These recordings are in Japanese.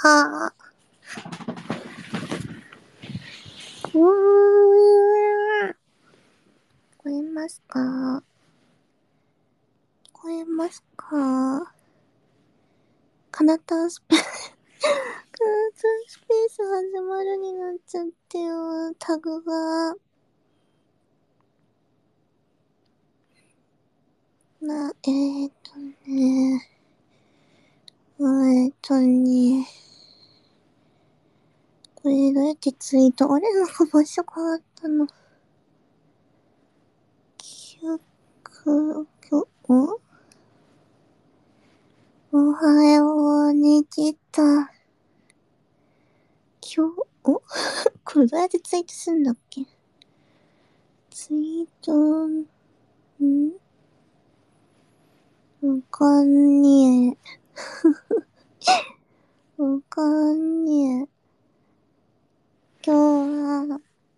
はー。聞こえますか？聞こえますか？カナタンスペース、カナタンスペース始まるになっちゃってよ、タグが。ね。これどうやってツイート、あれなんか場所変わったの。おはよう、寝てた。これどうやってツイートすんだっけ？ツイート、わかんねえ。わかんねえ。今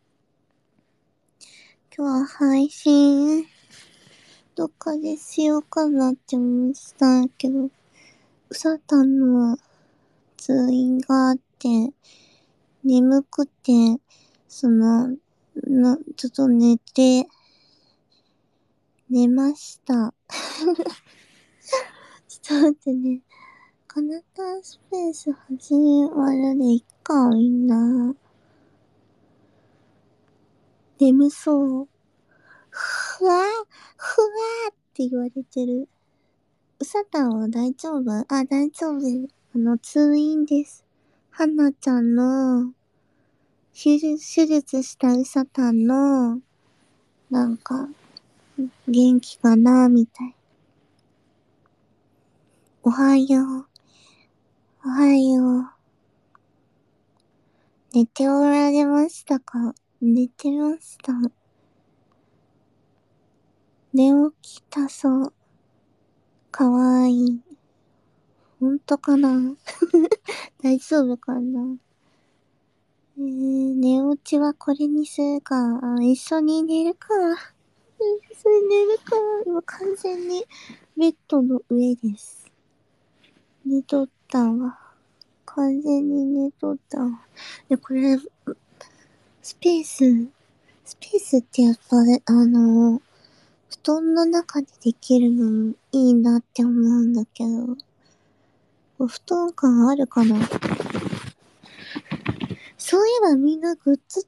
日は配信、どっかでしようかなって思ってたんやけど、うさたんの通院があって、眠くて、ちょっと寝ました。ちょっと待ってね。カナタンスペース始まるでいっか、みんな。眠そう。ふわふわって言われてる。うさたんは大丈夫？大丈夫。通院です。はなちゃんの、手術したうさたんの、なんか、元気かなみたい。おはよう。おはよう。寝ておられましたか？寝てました。寝起きたそう。かわいい。ほんとかな大丈夫かな？寝落ちはこれにするか。一緒に寝るか。一緒に寝るか。今完全にベッドの上です。寝とったわ。完全に寝とったわ。これ、スペースってやっぱね、布団の中でできるのもいいなって思うんだけど、布団感あるかな？そういえばみんなグッズ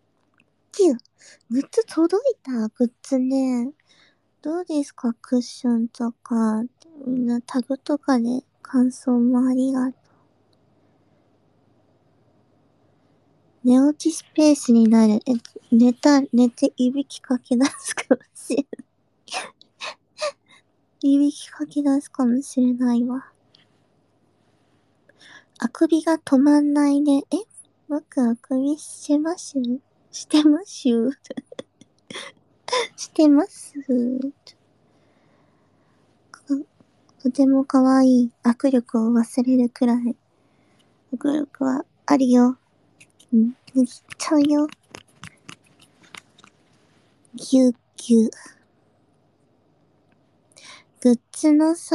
届いた？グッズね。どうですか？クッションとか、みんなタグとかで感想もありがとう。寝落ちスペースになる。寝ていびきかき出すかもしれない。いびきかき出すかもしれないわ。あくびが止まんないね。僕あくびしてますしてますしてます。とても可愛い。握力を忘れるくらい。握力はあるよ。握っちゃうよ。ぎゅうぎゅう。グッズのさ、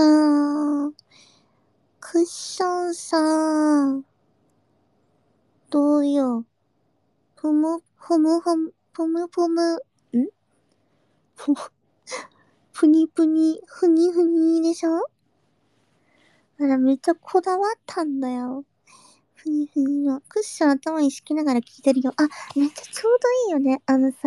クッションさ、どうよ。ふむ、ふむふむ、ふむふむ、ふ、ふにふに、ふにふにでしょ？めっちゃこだわったんだよ。ふにふにの。クッション頭に敷きながら聞いてるよ。めっちゃちょうどいいよね。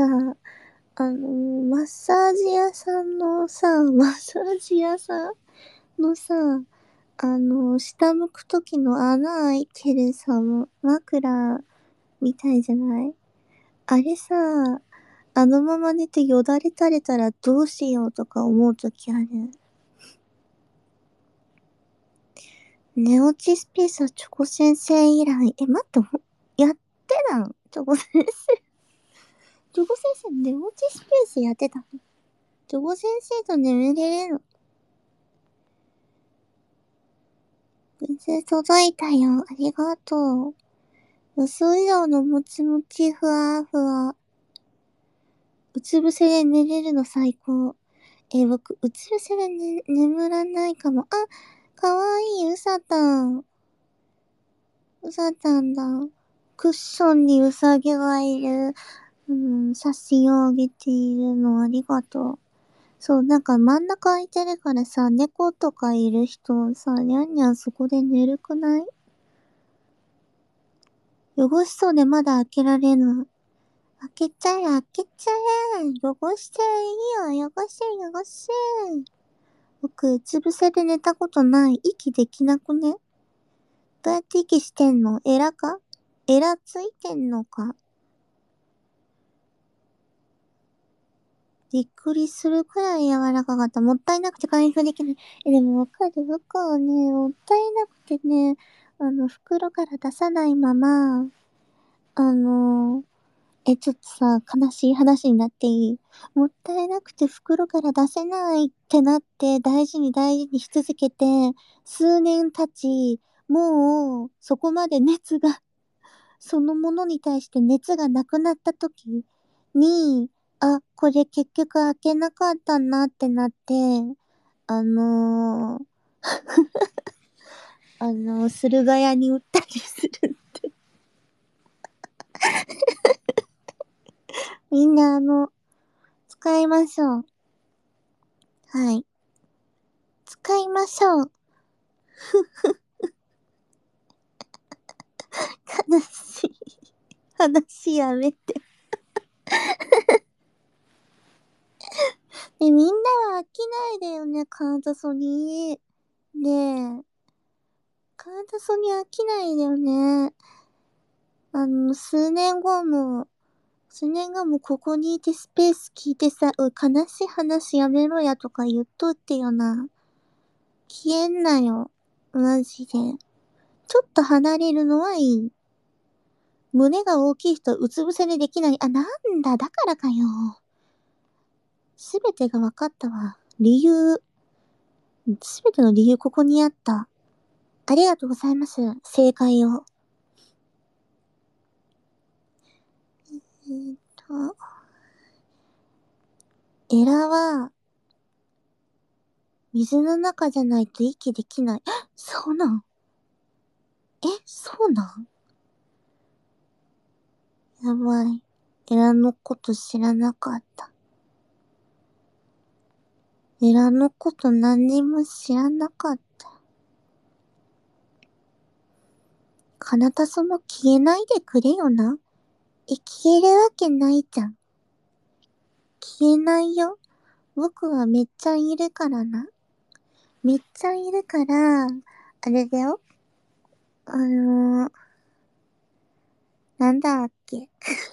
マッサージ屋さんのさ、マッサージ屋さんのさ、下向くときの穴開いてるさ、枕みたいじゃない？あれさ、あのまま寝てよだれ垂れたらどうしようとか思うときある。寝落ちスペースはチョコ先生以来。待って、やってたの？チョコ先生。チョコ先生、寝落ちスペースやってたの？チョコ先生と眠れるの？グッズ届いたよ。ありがとう。予想以上のもちもちふわふわ。うつ伏せで寝れるの最高。僕、うつ伏せで、眠らないかも。かわいい、うさたん。 そうなんだ。クッションにウサギがいる、写真をあげているのありがとう。そう、なんか真ん中空いてるからさ、猫とかいる人さ、にゃんにゃんそこで寝るくない？汚しそうでまだ開けられぬ。開けちゃえ、開けちゃえ。汚しちゃえ、いいよ。汚し、汚し。僕、うつ伏せで寝たことない。息できなくね？どうやって息してんの？エラか？エラついてんのか？びっくりするくらい柔らかかった。もったいなくて開封できない。でもわかる。僕はね、もったいなくてね、袋から出さないまま、あの、ちょっとさ、悲しい話になっていい？もったいなくて袋から出せないってなって、大事に大事にし続けて、数年経ち、もう、そこまで熱が、そのものに対して熱がなくなった時に、あ、これ結局開けなかったなってなって、あのー、駿河屋に売ったりする。みんな使いましょう。はい。使いましょう。悲しい。話やめて。みんなは飽きないでよね、カンタソニー。ねえ。カンタソニー飽きないでよね。数年後もここにいてスペース聞いてさ、悲しい話やめろやとか言っとってよな。消えんなよ。マジで。ちょっと離れるのはいい。胸が大きい人うつ伏せでできない。あ、なんだ、だからかよ。すべてが分かったわ。すべての理由ここにあった。ありがとうございます。正解を。えーっと、エラは、水の中じゃないと息できない。そうなん？そうなん？やばい。エラのこと知らなかった。エラのこと何にも知らなかった。カナタソも消えないでくれよな。消えるわけないじゃん。消えないよ。僕はめっちゃいるからな。めっちゃいるから、あれだよ。なんだっけ。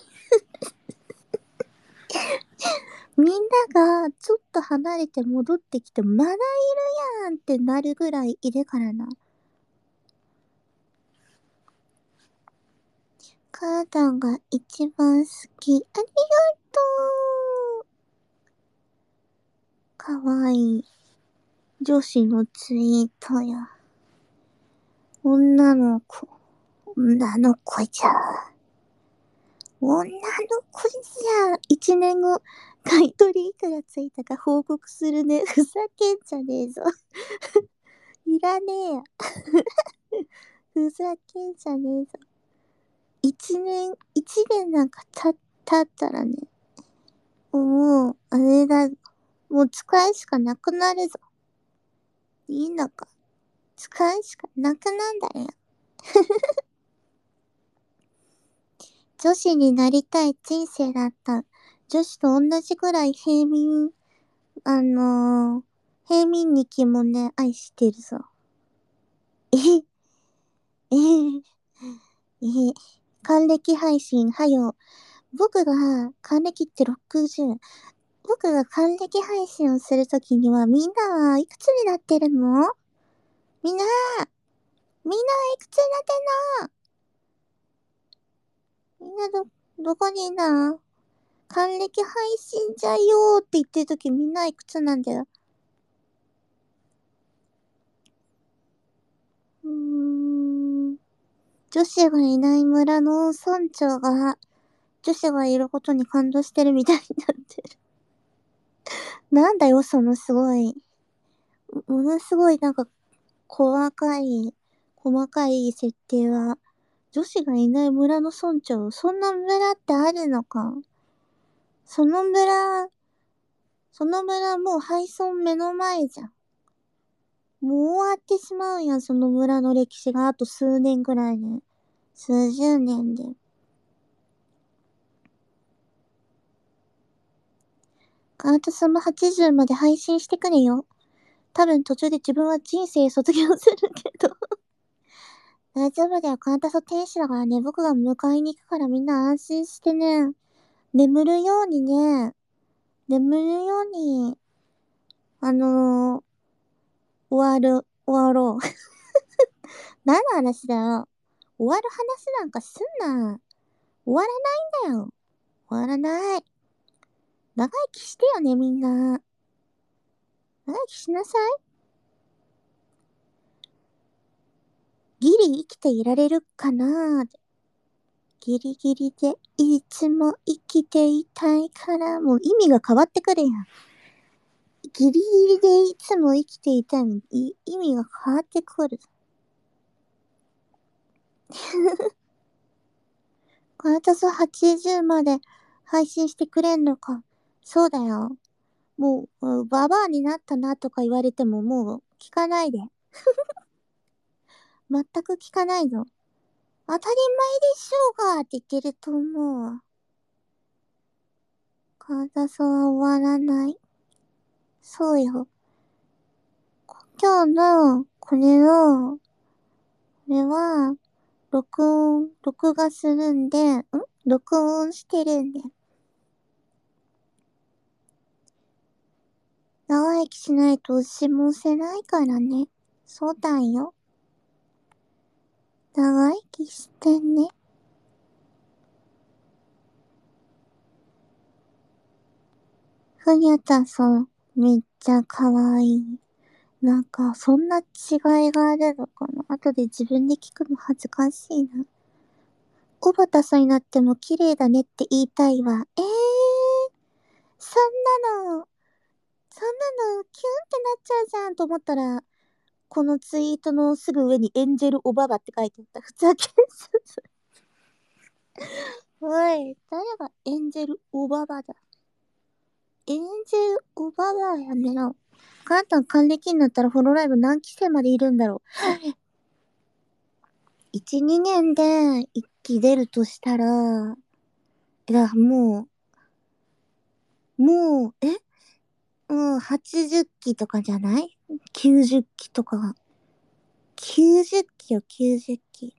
みんながちょっと離れて戻ってきて、まだいるやんってなるぐらいいるからな。カータンが一番好き。ありがとう。かわいい。女子のツイートや。女の子。女の子じゃ。女の子じゃ。一年後、買い取りいくらついたか報告するね。ふざけんじゃねえぞ。いらねえや。ふざけんじゃねえぞ。一年なんか経ったらね、もう、あれだ、もう使いしかなくなるぞ。いいのか。使いしかなくなんだよ。女子になりたい人生だった。女子と同じくらい平民日記もね、愛してるぞ。え、え、え、還暦配信、はよ。僕が、還暦って60。僕が還暦配信をするときには、みんなはいくつになってるの？みんな、みんなはいくつになってんの？みんなどこにいんの？還暦配信じゃよーって言ってるときみんないくつなんだよ。女子がいない村の村長が、女子がいることに感動してるみたいになってる。なんだよ、そのすごい、ものすごいなんか、細かい設定は。 女子がいない村の村長、そんな村ってあるのか。その村もう廃村目の前じゃん。もう終わってしまうやん、その村の歴史があと数年くらいで。数十年で。カートスも80まで配信してくれよ。多分途中で自分は人生卒業するけど。大丈夫だよ、カータソ天使だからね、僕が迎えに行くからみんな安心してね、眠るようにね、眠るように、終わろう。何の話だよ。終わる話なんかすんな。終わらないんだよ。終わらない。長生きしてよね、みんな。長生きしなさい。ギリ生きていられるかな。ギリギリでいつも生きていたいから、もう意味が変わってくるやん。ギリギリでいつも生きていたいのに、意味が変わってくる。このタソ80まで配信してくれんのか。そうだよ。もう、ババアになったなとか言われてももう聞かないで。全く聞かないぞ。当たり前でしょうがって言ってると思うわ。カータソは終わらない。そうよ。今日の、これは、録画するんで、録音してるんで。長生きしないと牛もせないからね。そうだよ。長生きしてね。ふにゃちゃんさん、めっちゃ可愛い。なんか、そんな違いがあるのかな。後で自分で聞くの恥ずかしいな。小畑さんになっても綺麗だねって言いたいわ。そんなの、キュンってなっちゃうじゃんと思ったら、このツイートのすぐ上にエンジェルおばばって書いてあった。ふざけんす。おい、誰がエンジェルおばばだ。エンジェルおばばやめろ。カータン還暦になったらホロライブ何期生までいるんだろう。1、2年で1期出るとしたら、80期とかじゃない？ 90 期とか。90期よ、90期。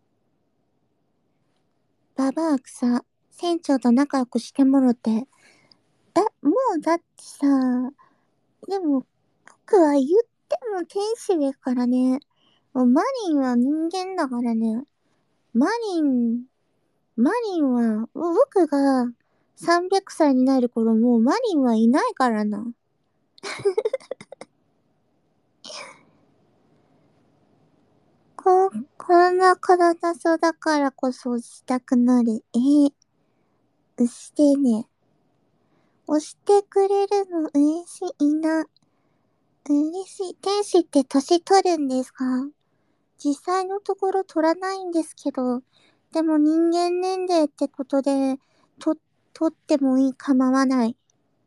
ババア草、船長と仲良くしてもろて。もうだってさ、でも、僕は言っても天使ですからね。もうマリンは人間だからね。マリン、マリンは、僕が300歳になる頃もうマリンはいないからな。こんな体そうだからこそしたくなる。してね。押してくれるの嬉しいな。嬉しい。天使って年取るんですか？実際のところ取らないんですけど、でも人間年齢ってことで、取ってもいい構わない。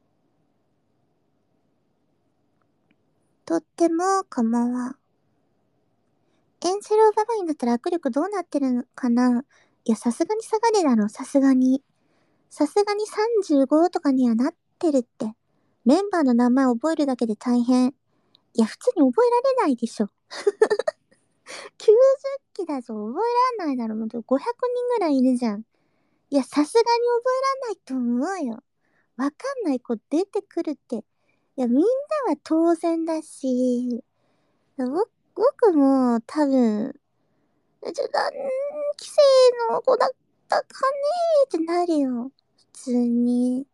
取っても構わん。エンセロババになったら握力どうなってるのかな？いや、さすがに下がるだろ、さすがに。さすがに35とかにはなってるって。メンバーの名前覚えるだけで大変。いや、普通に覚えられないでしょ。90期だぞ、覚えらんないだろ。もう500人ぐらいいるじゃん。いや、さすがに覚えらんないと思うよ。わかんない子出てくるって。いや、みんなは当然だし、僕も多分、何期生の子だったかねーってなるよ。普通に。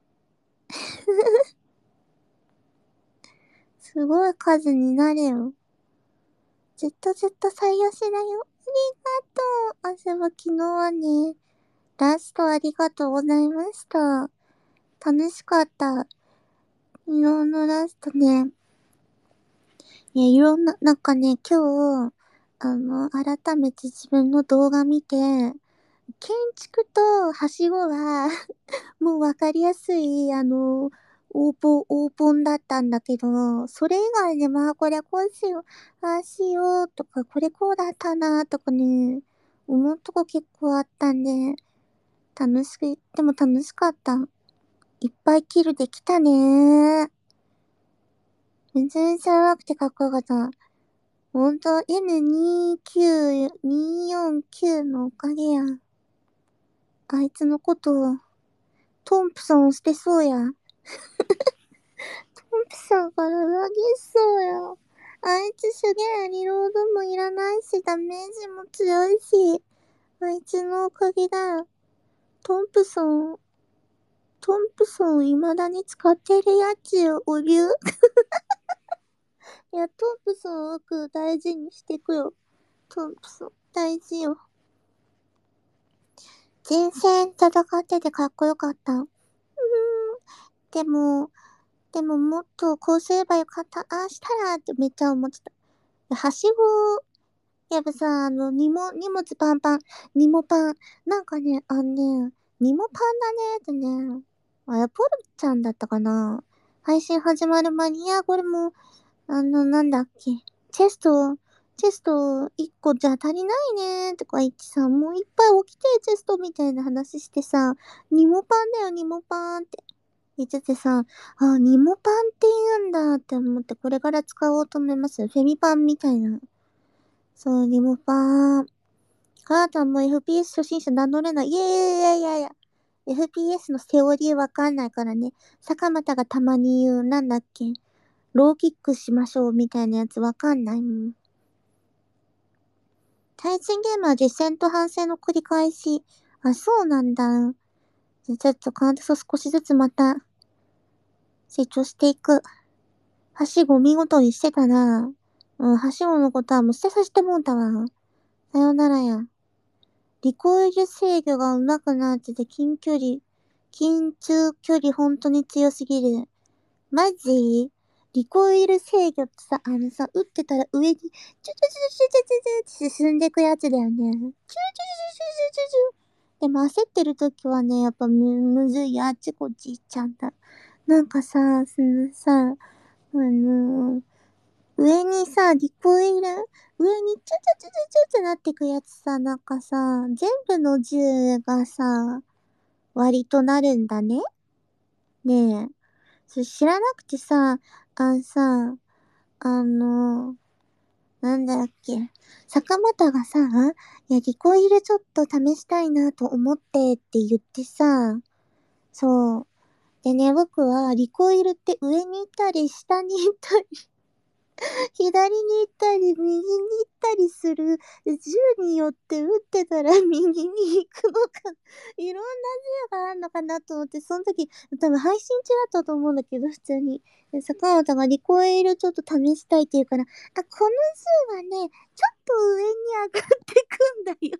すごい数になるよ。ずっとずっと採用しだよ。ありがとう。あ、そういえば昨日はね、ラストありがとうございました。楽しかった。昨日のラストね。いや、いろんな、なんかね、今日、 改めて自分の動画見て、建築とはしごは、もうわかりやすい、オープンだったんだけど、それ以外でまあこれこうしよう、ああしようとか、これこうだったなとかね、思うとこ結構あったんで、でも楽しかった。いっぱいキルできたね。全然知らなくてかっこよかった。ほんと N29249 のおかげや。あいつのことを、トンプソン捨てそうや。トンプソンから裏切っそうや。あいつすげえリロードもいらないし、ダメージも強いし、あいつのおかげだ。トンプソン未だに使ってるやつをおりゅう。いや、トンプソンを僕大事にしてくよ。トンプソン、大事よ。前線戦っててかっこよかった。でももっとこうすればよかった。ああしたらってめっちゃ思ってた。はしご、やっぱさ、荷物パンパン、荷物パン。なんかね、荷物パンだねってね。あれ、ポルちゃんだったかな。配信始まる前に、いや、これも、なんだっけ。チェスト1個じゃ足りないねとか言ってさ、もういっぱい起きてチェストみたいな話してさ、ニモパンだよ、ニモパンって言っててさ、あ、ニモパンって言うんだって思ってこれから使おうと思いますよ。フェミパンみたいな。そう、ニモパン。カータンも FPS 初心者名乗れない。いやいやいやいやいや。FPS のセオリーわかんないからね。坂本がたまに言う、なんだっけ。ローキックしましょうみたいなやつわかんないもん。対戦ゲームは実戦と反省の繰り返し。あ、そうなんだ。じゃあちょっとカードソ少しずつまた成長していく。はしご見事にしてたな。うん、はしごのことはもう捨てさせてもうたわ。さよならや。リコイル制御が上手くなってて近中距離ほんとに強すぎる。マジリコイル制御ってさ、撃ってたら上に、チュチュチュチュチュチュチュって進んでくやつだよね。チュチュチュチュチュチュチュ。でも焦ってる時はね、やっぱむずいや、あっちこっち行っちゃうんだ。なんかさ、上にさ、リコイル、上にチュチュチュチュチュってなってくやつさ、なんかさ、全部の銃がさ、割となるんだね。ねえ。それ知らなくてさ、さ、なんだっけ。坂本がさ、いや、リコイルちょっと試したいなと思ってって言ってさ、そう。でね、僕はリコイルって上に行ったり下に行ったり左に行ったり、右に行ったりする銃によって撃ってたら右に行くのか、いろんな銃があるのかなと思って、その時、多分配信中だったと思うんだけど、普通に。で坂本がリコイルちょっと試したいって言うから、あ、この銃はね、ちょっと上に上がってくんだよ。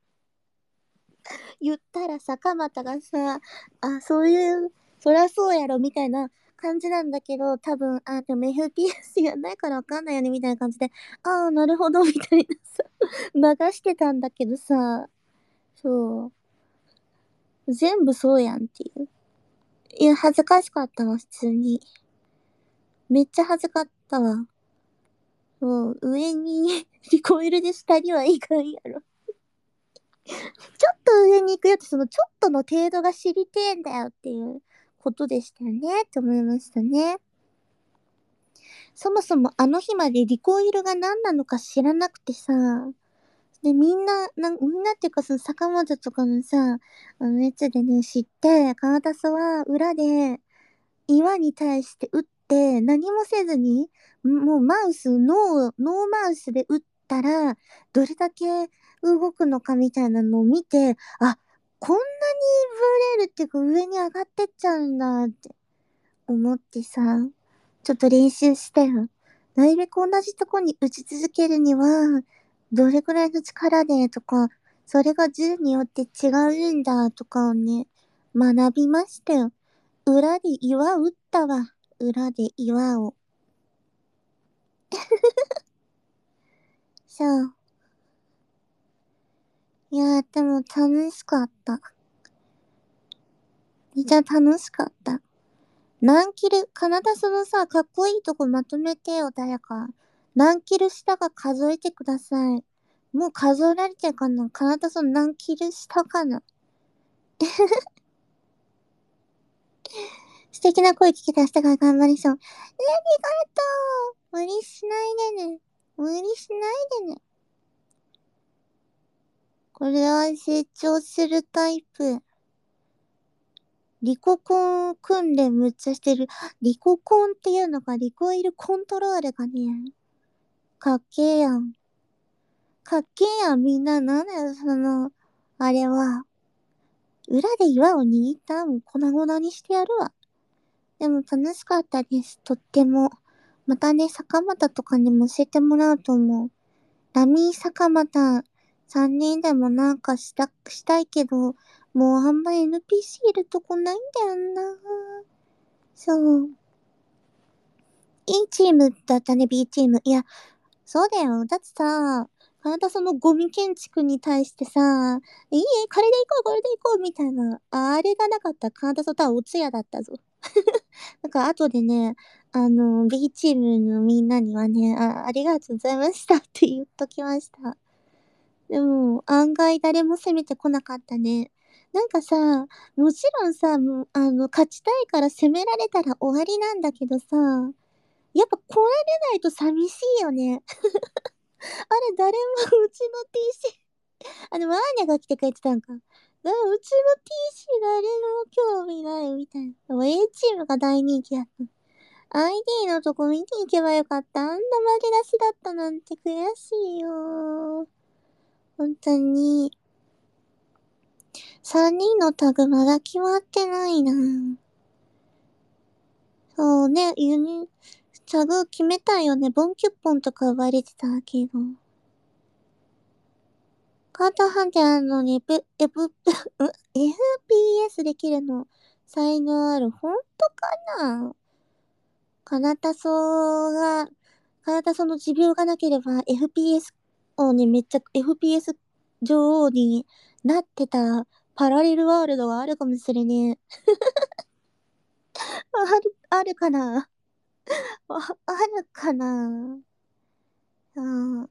言ったら坂本がさ、あ、そういう、そりゃそうやろ、みたいな感じなんだけど、多分、あ、でも FPS やんないからわかんないよね、みたいな感じで、ああ、なるほど、みたいなさ、流してたんだけどさ、そう、全部そうやんっていう。いや、恥ずかしかったわ、普通に。めっちゃ恥ずかったわ。そう、上にリコイルで下にはいかんやろ。ちょっと上に行くよって、そのちょっとの程度が知りてえんだよっていうことでしたよね、って思いましたね。そもそもあの日までリコイルが何なのか知らなくてさ、で、みんなっていうかその坂本とかのさ、やつでね、知って、カナタソは裏で岩に対して撃って、何もせずに、もうノーマウスで撃ったら、どれだけ動くのかみたいなのを見て、あ、こんなにブレるっていうか上に上がってっちゃうんだって思ってさ、ちょっと練習したよ。なるべく同じとこに打ち続けるには、どれくらいの力でとか、それが銃によって違うんだとかをね、学びましたよ。裏で岩打ったわ。裏で岩を。そう。 いやー、でも楽しかった。めっちゃ楽しかった。何キル、カナダそのさ、かっこいいとこまとめてよ、誰か。何キルしたか数えてください。もう数えられてるかな、カナダその何キルしたかな。素敵な声聞けた、明日から頑張りそう。ありがとう。無理しないでね。無理しないでね。これは成長するタイプ。リココン訓練むっちゃしてる。リココンっていうのがリコイルコントロールがね、かっけえやん。かっけえやん、みんな。なんだよ、あれは。裏で岩を握ったもう粉々にしてやるわ。でも楽しかったです。とっても。またね、坂本とかにも教えてもらうと思う。ラミー坂本3人でもなんかしたいけど、もうあんま NPC いるとこないんだよな。そう。いいチームだったね、B チーム。いや、そうだよ。だってさ、体そのゴミ建築に対してさ、いいこれで行こう、これで行こう、みたいな。あれがなかった。体そとはおつやだったぞ。だから後でね、B チームのみんなにはね、ありがとうございましたって言っときました。でも、案外誰も攻めてこなかったね。なんかさ、もちろんさ、もう勝ちたいから攻められたら終わりなんだけどさ、やっぱ来られないと寂しいよね。あれ、誰もうちの TC、ワーニャが来てくれてたんか。うちの TC 誰も興味ないみたいな。でも A チームが大人気だった。ID のとこ見に行けばよかった。あんな負け出しだったなんて悔しいよ。本当に。3人のタグまだ決まってないな。そうね、タグ決めたいよね。ボンキュッポンとか呼ばれてたけど。カートハンターのに、FPS できるの、才能ある。本当かな。カナタソが、カナタソの持病がなければ FPS をね、めっちゃ FPS 女王になってたパラレルワールドがあるかもしれねえ。あるかな。あるかな。うん。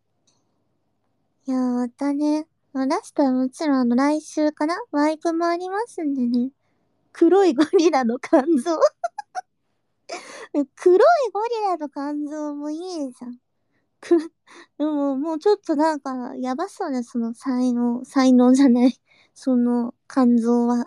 いやまたね。ラストはもちろん来週かなワイプもありますんでね。黒いゴリラの肝臓。黒いゴリラの肝臓もいいじゃん。でも、もうちょっとなんか、やばそうね、その才能じゃない。その肝臓は。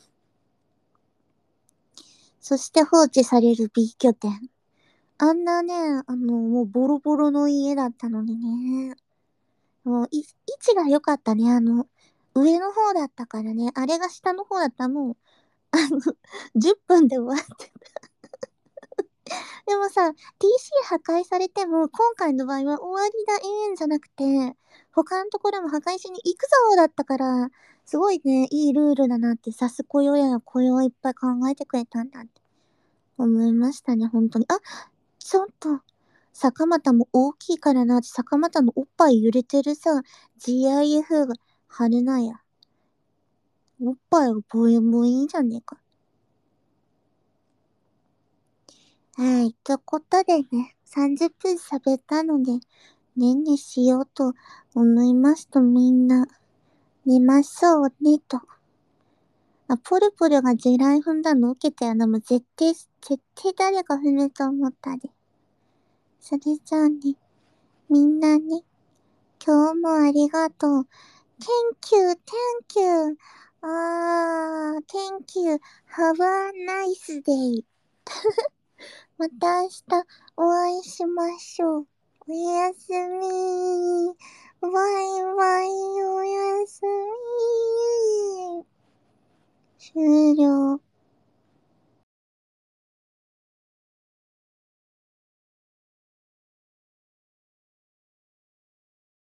そして放置される B 拠点。あんなね、もうボロボロの家だったのにね。もう位置が良かったね。上の方だったからね。あれが下の方だったらもう、10分で終わって。でもさ、TC 破壊されても、今回の場合は終わりだええんじゃなくて、他のところも破壊しに行くぞだったから、すごいね、いいルールだなって、さす雇用や雇用いっぱい考えてくれたんだって思いましたね、本当に。あ、ちょっと、坂本も大きいからな、坂本のおっぱい揺れてるさ、GIF が貼れないや。おっぱいがボヨボヨいいじゃねえか。はい。ということでね、30分喋ったので、ねんねしようと思いますとみんな、寝ましょうねと。ポルポルが地雷踏んだの受けたよな。もう絶対誰か踏むと思ったで。それじゃあね、みんなね、今日もありがとう。Thank you, thank you. Thank you. Have a nice day. また明日お会いしましょう。おやすみ。バイバイ、おやすみ。終了。